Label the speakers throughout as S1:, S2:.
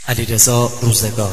S1: علیرضا روزگار.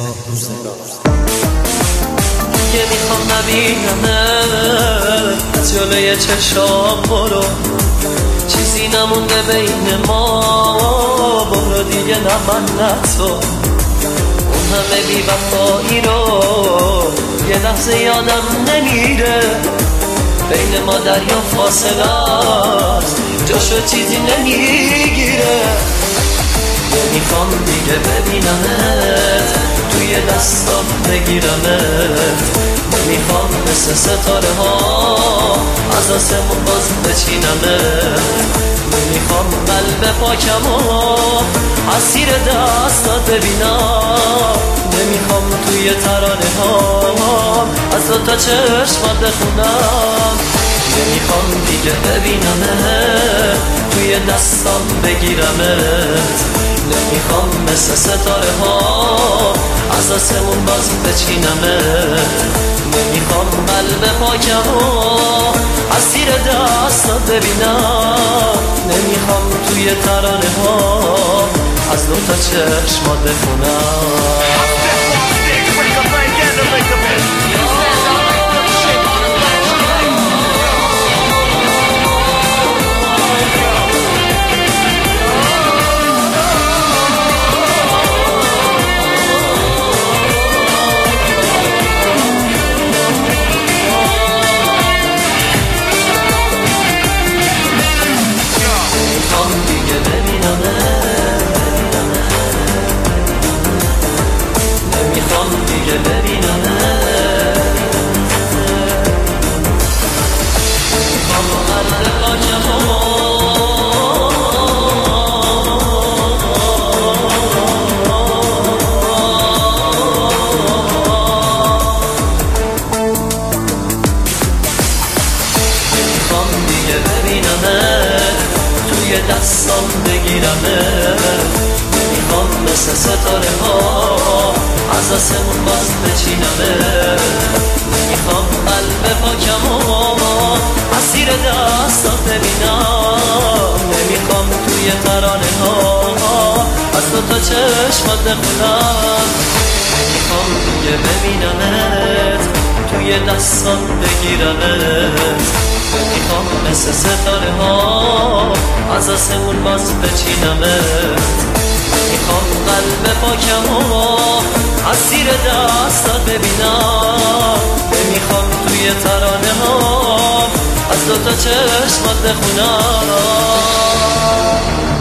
S2: دیگه میخوام نبینمت از جلوی چشام، برو چیزی نمونده بین ما، برو دیگه نه من نه تو. اون همه بی وفایی رو یه لحظه یادم نمیره، بین ما دریا فاصله است، جاشو چیزی نمیگیره. نمیخوام دیگه ببینمت، توی دستام بگیرمت، نمیخوام مثل ستاره ها از آسمون باز بچینمت، نمیخوام قلب پاکم و اسیر دستات ببینم، نمیخوام توی ترانه ها از دوتا چشمات بخونم، نمیخوام دیگه ببینمت، توی دستام بگیرمت، نمیخوام مثل ستاره ها از آسمون باز بچینمت، نمیخوام قلب پاکم و اسیر دستات ببینم، نمیخوام توی ترانه ها از دوتا چشمات بخونم. توی دستام بگیرمت، نمیخوام مثل ستاره ها از آسمون باز بچینمت، نمیخوام قلب پاکم و اسیر دستات ببینم، نمیخوام توی ترانه ها از دوتا چشمات بخونم، نمیخوام دیگه ببینمت، توی دستام بگیرمت، نمیخوام مثل ستاره ها از آسمون باز بچینمت، نمیخوام قلب پاکم و اسیر دستات ببینم، نمیخوام توی ترانه ها از دوتا چشمات بخونم.